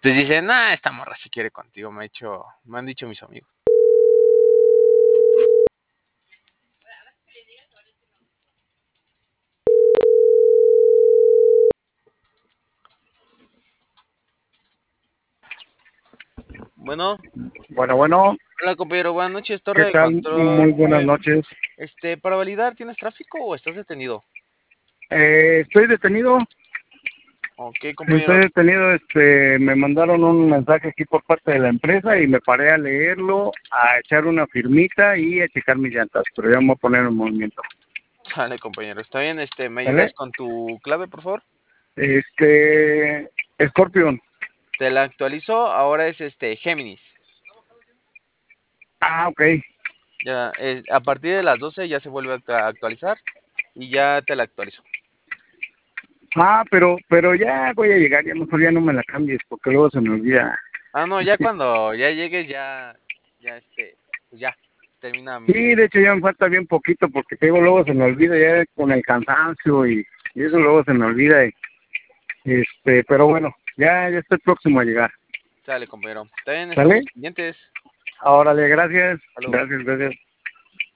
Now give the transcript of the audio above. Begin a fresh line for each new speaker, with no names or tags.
Entonces dicen, nah, esta morra si quiere contigo, me han dicho mis amigos. Bueno,
Bueno,
hola compañero, buenas noches,
¿qué
torre de
tal? Muy
control
buenas
9.
noches.
Para validar, ¿tienes tráfico o estás detenido?
Estoy detenido,
Ok, compañero.
me mandaron un mensaje aquí por parte de la empresa y me paré a leerlo, a echar una firmita y a checar mis llantas, pero ya me voy a poner en movimiento.
Sale, compañero. Está bien, ¿me ayudas
¿Vale?
con tu clave, por favor?
Scorpion.
Te la actualizo, ahora es Géminis.
Ah, ok.
Ya, a partir de las 12 ya se vuelve a actualizar y ya te la actualizo.
Pero ya voy a llegar, ya mejor ya no me la cambies, porque luego se me olvida.
Ah, no, ya cuando ya llegues, ya pues ya, termina
Sí,
mi...
de hecho ya me falta bien poquito, porque te digo, luego se me olvida ya con el cansancio y eso luego se me olvida. Pero bueno, ya estoy próximo a llegar.
Sale, compañero. También
¿Sale?
estamos pendientes.
Órale, gracias.
Hasta luego.
Gracias.